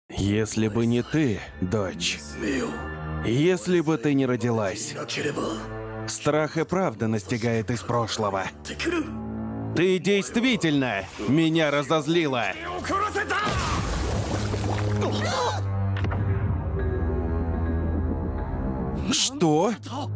Если бы не ты, дочь, если бы ты не родилась, страх и правда настигает из прошлого. Ты действительно меня разозлила. Что?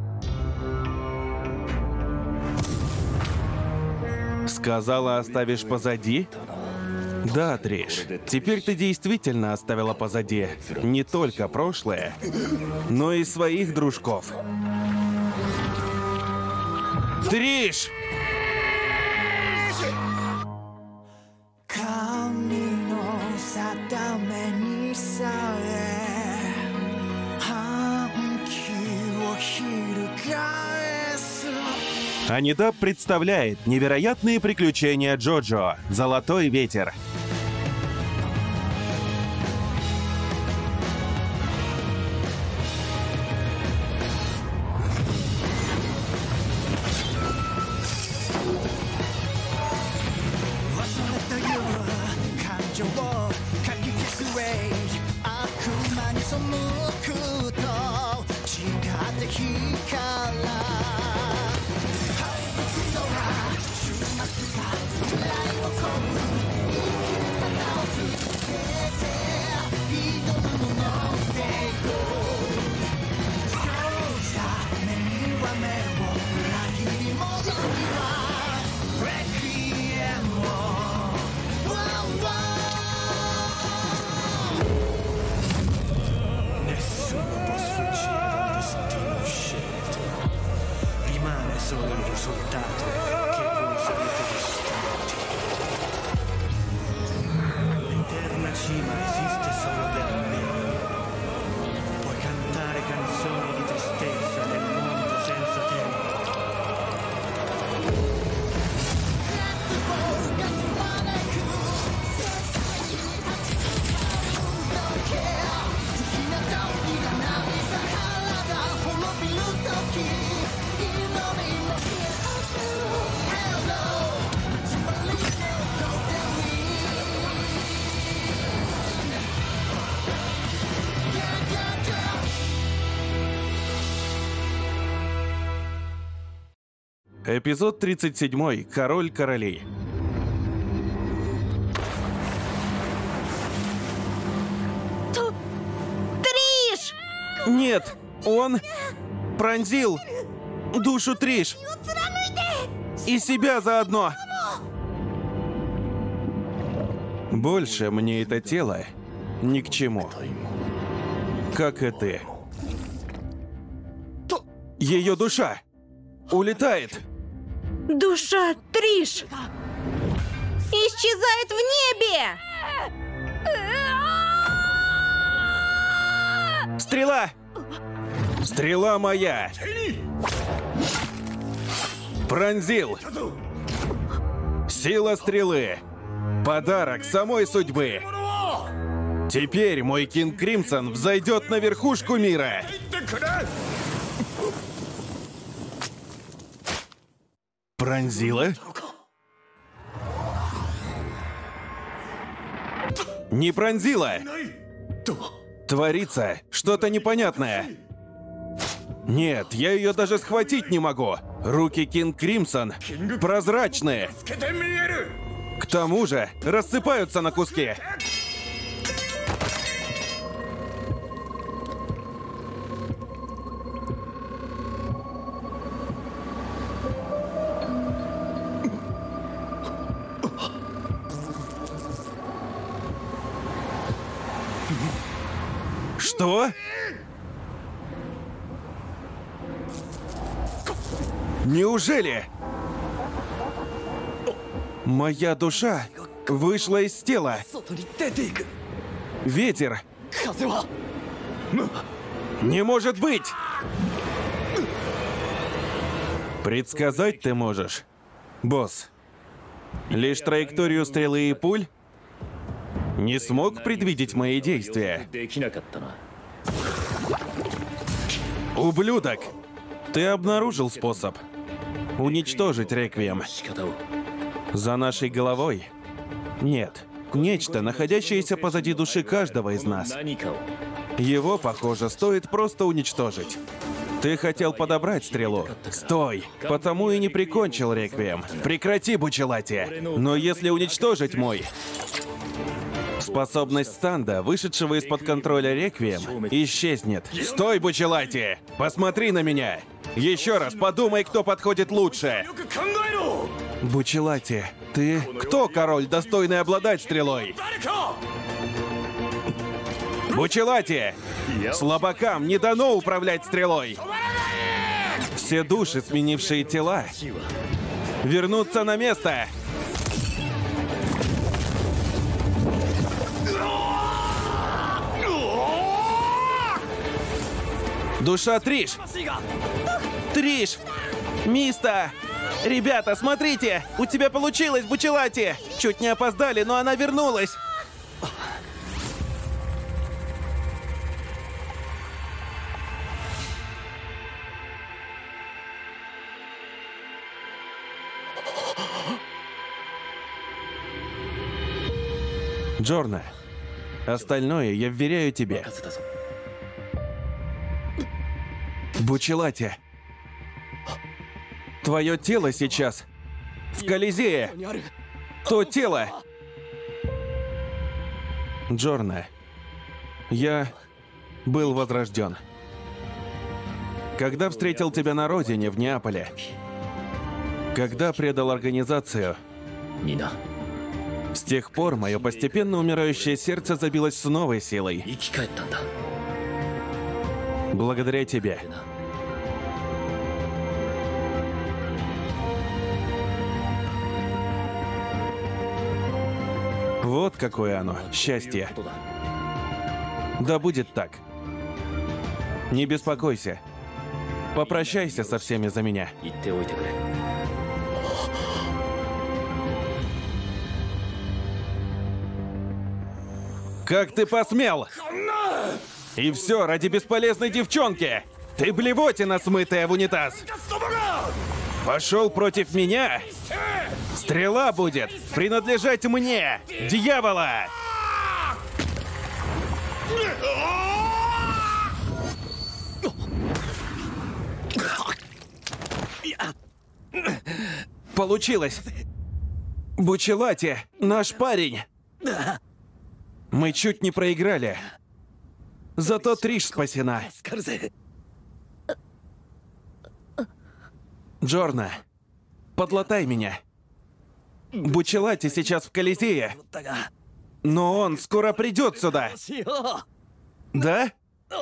Сказала, оставишь позади? Да, Триш, теперь ты действительно оставила позади не только прошлое, но и своих дружков. Триш! Анидаб представляет невероятные приключения Джоджо «Золотой ветер». Эпизод 37. Король королей. Триш! Нет, он пронзил душу Триш. И себя заодно. Больше мне это тело ни к чему. Как и ты. Ее душа улетает. Душа Триш исчезает в небе! Стрела! Стрела моя! Пронзил! Сила стрелы! Подарок самой судьбы! Теперь мой Кинг Кримсон взойдет на верхушку мира! Пронзила? Не пронзила! Творится что-то непонятное. Нет, я ее даже схватить не могу. Руки Кинг Кримсон прозрачные. К тому же рассыпаются на куски. Что? Неужели? Моя душа вышла из тела. Ветер. Не может быть! Предсказать ты можешь, босс. Лишь траекторию стрелы и пуль? Не смог предвидеть мои действия. Ублюдок! Ты обнаружил способ уничтожить Реквием. За нашей головой? Нет. Нечто, находящееся позади души каждого из нас. Его, похоже, стоит просто уничтожить. Ты хотел подобрать стрелу? Стой! Потому и не прикончил реквием. Прекрати, Бучелати! Но если уничтожить мой... Способность станда, вышедшего из-под контроля реквием, исчезнет. Стой, Бучелати! Посмотри на меня! Еще раз подумай, кто подходит лучше! Бучелати, ты... Кто король, достойный обладать стрелой? Бучелати! Слабакам не дано управлять стрелой! Все души, сменившие тела, вернутся на место! Душа Триш! Триш! Миста! Ребята, смотрите! У тебя получилось, Бучелати! Чуть не опоздали, но она вернулась! Джорна, остальное я вверяю тебе. Бучелати, твое тело сейчас в Колизее. То тело. Джорна, я был возрожден. Когда встретил тебя на родине, в Неаполе. Когда предал организацию. С тех пор мое постепенно умирающее сердце забилось с новой силой. Благодаря тебе. Вот какое оно, счастье. Да будет так. Не беспокойся. Попрощайся со всеми за меня. Как ты посмел? И все ради бесполезной девчонки! Ты блевотина, смытая в унитаз! Пошел против меня? Стрела будет принадлежать мне, дьявола! Получилось! Бучелати, наш парень! Мы чуть не проиграли. Зато Триш спасена. Джорна, подлатай меня. Бучелати сейчас в Колизее. Но он скоро придет сюда. Да?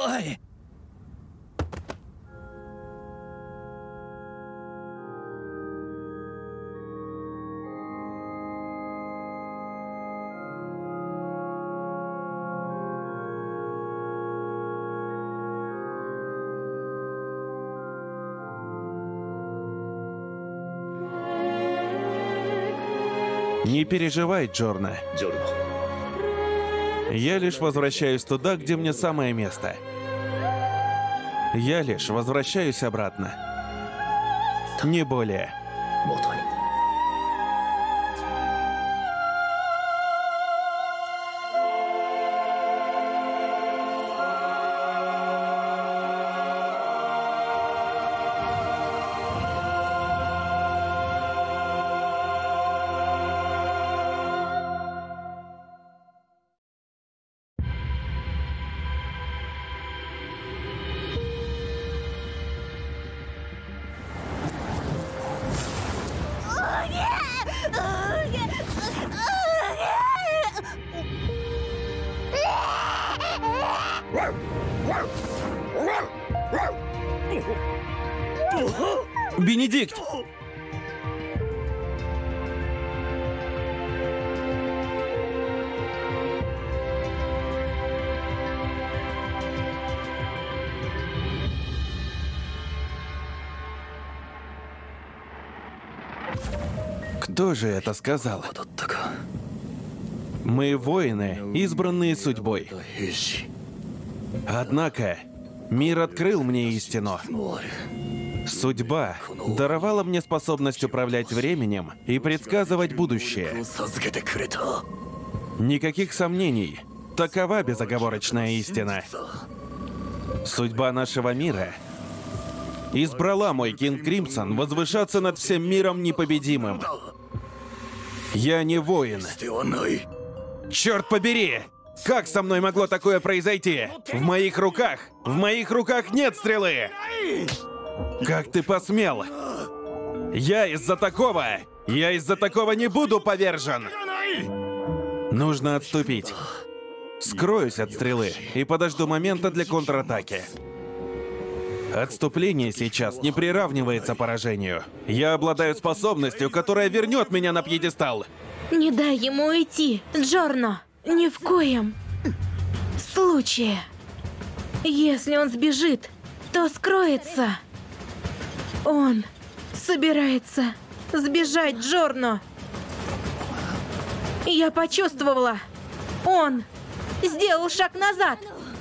Не переживай, Джорна. Я лишь возвращаюсь туда, где мне самое место. Я лишь возвращаюсь обратно. Не более. Бенедикт! Кто же это сказал? Мы воины, избранные судьбой. Однако, мир открыл мне истину. Судьба даровала мне способность управлять временем и предсказывать будущее. Никаких сомнений. Такова безоговорочная истина. Судьба нашего мира избрала мой Кинг Кримсон возвышаться над всем миром непобедимым. Я не воин. Черт побери! Как со мной могло такое произойти? В моих руках нет стрелы! Как ты посмел? Я из-за такого не буду повержен! Нужно отступить. Скроюсь от стрелы и подожду момента для контратаки. Отступление сейчас не приравнивается поражению. Я обладаю способностью, которая вернет меня на пьедестал. Не дай ему уйти, Джорно. Ни в коем случае. Если он сбежит, то скроется. Он собирается сбежать, Джорно. Я почувствовала. Он сделал шаг назад.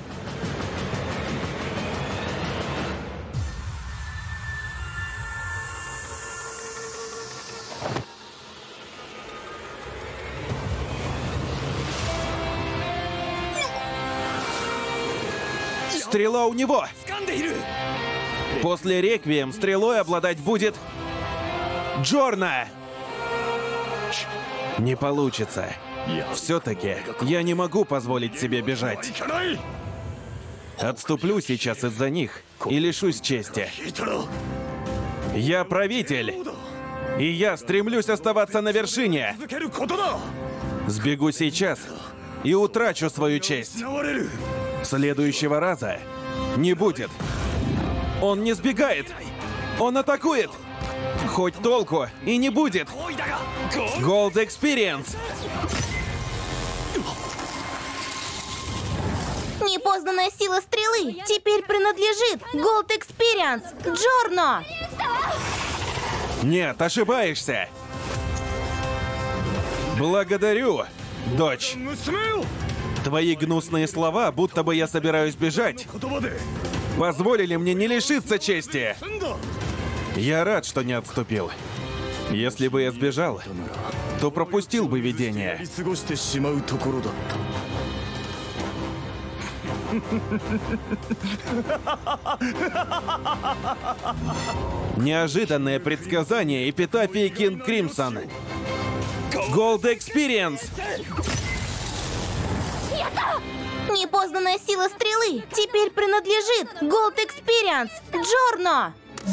Стрела у него! После реквием стрелой обладать будет Джорно! Не получится. Все-таки я не могу позволить себе бежать. Отступлю сейчас из-за них и лишусь чести. Я правитель, и я стремлюсь оставаться на вершине. Сбегу сейчас и утрачу свою честь. Следующего раза не будет. Он не сбегает. Он атакует. Хоть толку и не будет. Gold Experience. Непознанная сила стрелы теперь принадлежит Gold Experience. Джорно! Нет, ошибаешься. Благодарю, дочь. Твои гнусные слова, будто бы я собираюсь бежать, позволили мне не лишиться чести. Я рад, что не отступил. Если бы я сбежал, то пропустил бы видение. Неожиданное предсказание эпитафии Кинг Кримсон. Gold Experience! Непознанная сила стрелы теперь принадлежит Gold Experience. Джорно!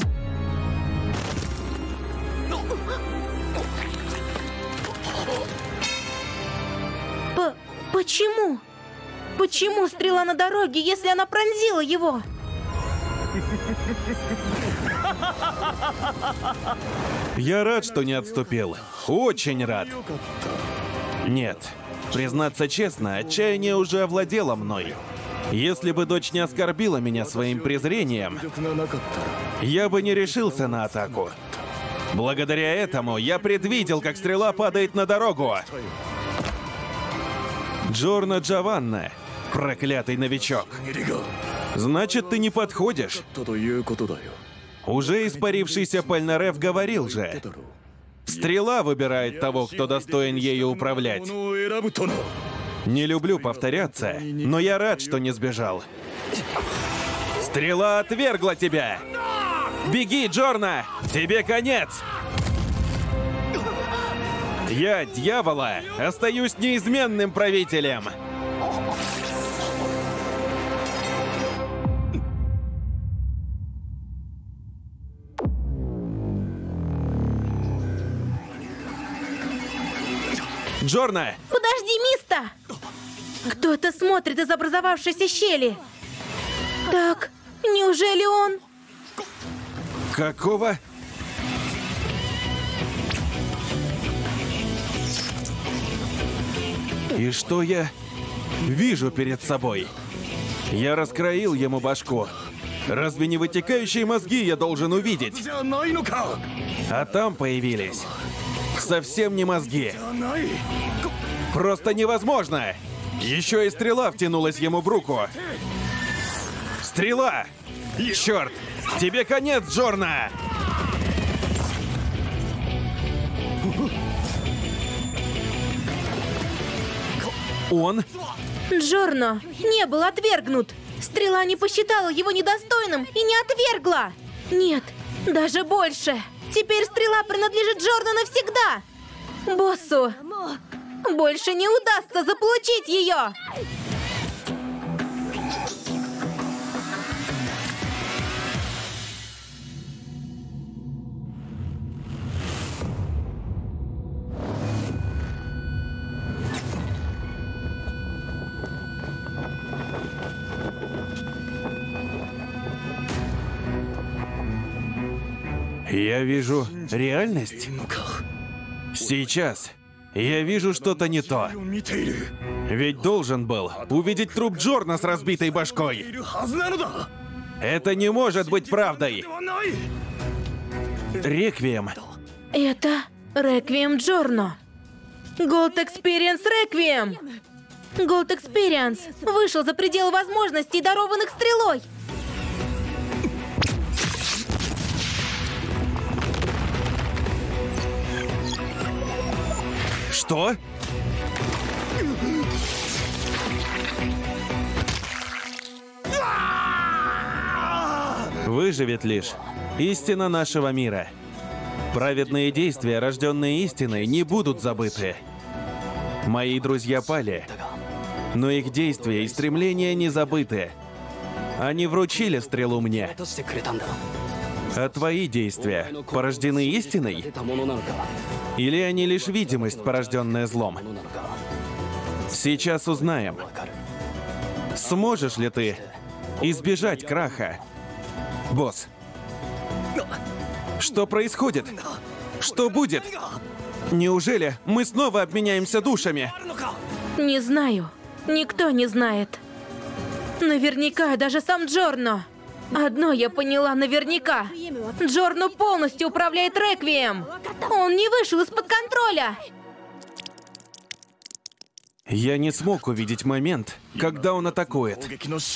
Почему? Почему стрела на дороге, если она пронзила его? Я рад, что не отступил. Очень рад. Нет, признаться честно, отчаяние уже овладело мной. Если бы дочь не оскорбила меня своим презрением, я бы не решился на атаку. Благодаря этому я предвидел, как стрела падает на дорогу. Джорно Джованна, проклятый новичок. Значит, ты не подходишь. Уже испарившийся Пальнареф говорил же. Стрела выбирает того, кто достоин ею управлять. Не люблю повторяться, но я рад, что не сбежал. Стрела отвергла тебя! Беги, Джорно! Тебе конец! Я, дьявола, остаюсь неизменным правителем! Джорно! Подожди, Миста! Кто-то смотрит из образовавшейся щели. Так, неужели он... Какого? И что я вижу перед собой? Я раскроил ему башку. Разве не вытекающие мозги я должен увидеть? А там появились совсем не мозги. Просто невозможно! Еще и стрела втянулась ему в руку. Стрела! Черт! Тебе конец, Джорно! Он? Джорно не был отвергнут. Стрела не посчитала его недостойным и не отвергла. Нет, даже больше. Теперь стрела принадлежит Джорно навсегда. Боссу больше не удастся заполучить ее. Я вижу реальность. Сейчас я вижу что-то не то. Ведь должен был увидеть труп Джорно с разбитой башкой. Это не может быть правдой. Реквием. Это Реквием Джорно. Gold Experience Реквием. Gold Experience вышел за пределы возможностей, дарованных стрелой. Что? Выживет лишь истина нашего мира. Праведные действия, рожденные истиной, не будут забыты. Мои друзья пали, но их действия и стремления не забыты. Они вручили стрелу мне. А твои действия порождены истиной? Или они лишь видимость, порожденная злом? Сейчас узнаем. Сможешь ли ты избежать краха? Босс, что происходит? Что будет? Неужели мы снова обменяемся душами? Не знаю. Никто не знает. Наверняка даже сам Джорно. Одно я поняла наверняка. Джорно полностью управляет Реквием. Он не вышел из-под контроля. Я не смог увидеть момент, когда он атакует.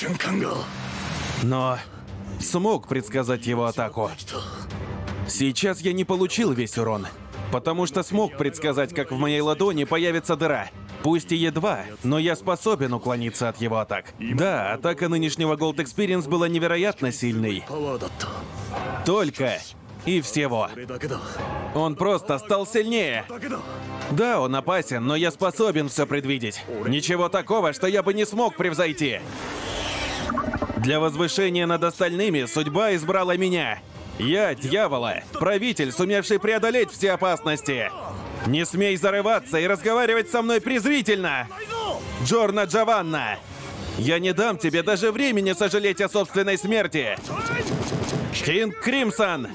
Но смог предсказать его атаку. Сейчас я не получил весь урон, потому что смог предсказать, как в моей ладони появится дыра. Пусть и едва, но я способен уклониться от его атак. Да, атака нынешнего Gold Experience была невероятно сильной. Только и всего. Он просто стал сильнее. Да, он опасен, но я способен все предвидеть. Ничего такого, что я бы не смог превзойти. Для возвышения над остальными судьба избрала меня. Я, дьявола, правитель, сумевший преодолеть все опасности. Не смей зарываться и разговаривать со мной презрительно! Джорно Джованна! Я не дам тебе даже времени сожалеть о собственной смерти! Кинг Кримсон!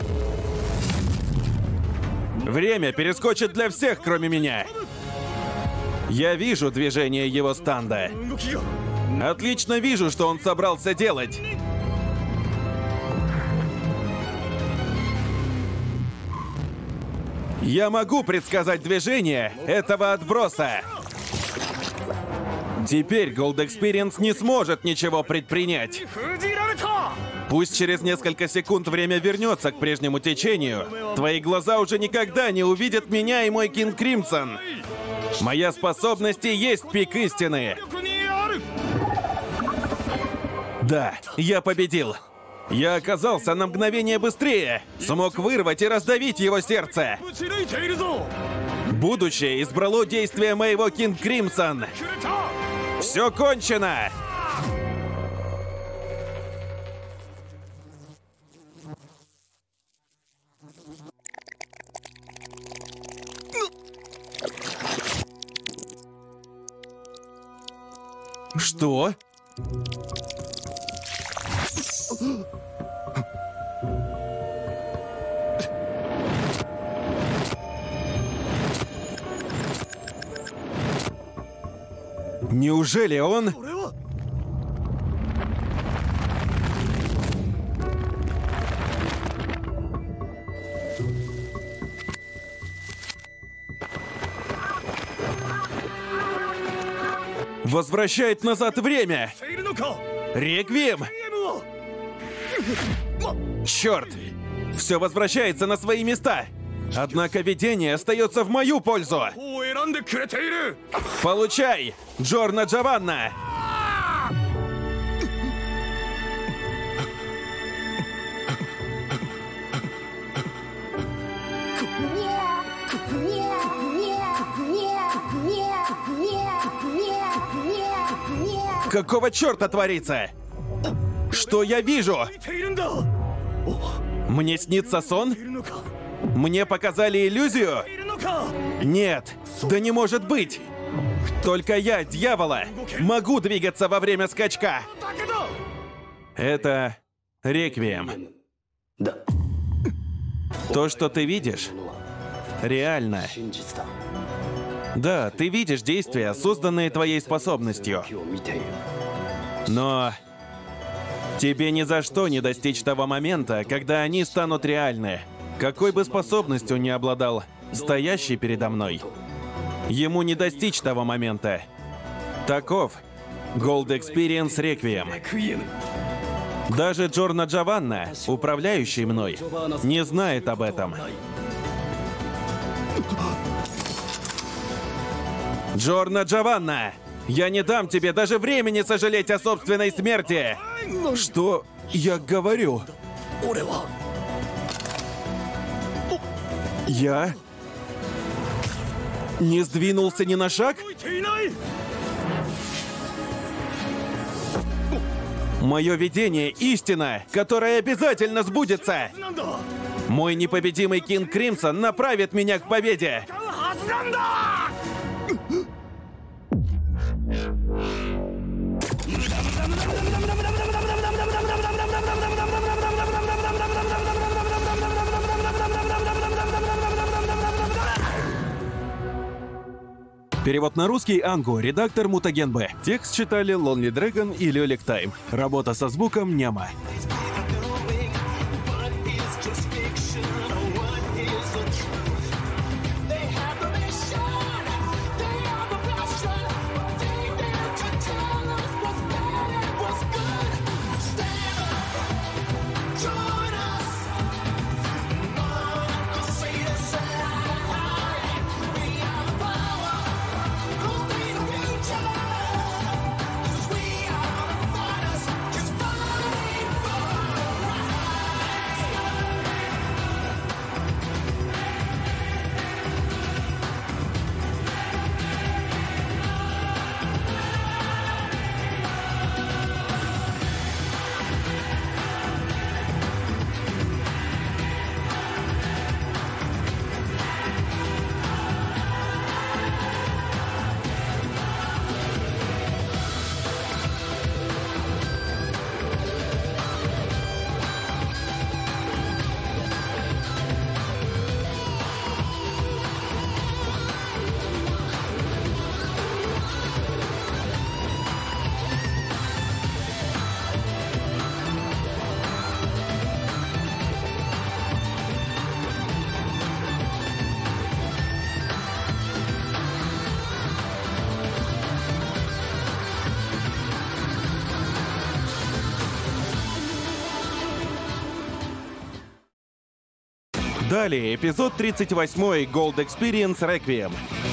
Время перескочит для всех, кроме меня. Я вижу движение его станда. Отлично вижу, что он собрался делать. Я могу предсказать движение этого отброса. Теперь Gold Experience не сможет ничего предпринять. Пусть через несколько секунд время вернется к прежнему течению, твои глаза уже никогда не увидят меня и мой Кинг Кримсон. Моя способность и есть пик истины. Да, я победил. Я оказался на мгновение быстрее, смог вырвать и раздавить его сердце. Будущее избрало действия моего Кинг Кримсон. Все кончено! Что? Неужели он... возвращает назад время! Реквием! Черт! Все возвращается на свои места! Однако видение остается в мою пользу! んでくれている。 Получай, Джорно Джованна! Какого черта творится? Что я вижу? ているんだ。 Мне снится сон? いるのか。 Мне показали иллюзию? いるのか。 Нет, да не может быть! Только я, дьявола, могу двигаться во время скачка! だけど。 Это реквием. То, что ты видишь, реально. Да, ты видишь действия, созданные твоей способностью. Но тебе ни за что не достичь того момента, когда они станут реальны. Какой бы способностью ни обладал стоящий передо мной, ему не достичь того момента. Таков Gold Experience Requiem. Даже Джорно Джованна, управляющий мной, не знает об этом. Джорно Джованна! Я не дам тебе даже времени сожалеть о собственной смерти! Что я говорю? Я не сдвинулся ни на шаг? 動いていない。 Мое видение — истина, которая обязательно сбудется! なんだ。 Мой непобедимый Кинг Кримсон направит меня к победе! 買うはずなんだ。 Перевод на русский Ангу, редактор Мутаген Б. Текст читали Lonely Dragon и Лёлик Тайм. Работа со звуком Няма. Далее эпизод 38 Gold Experience Requiem.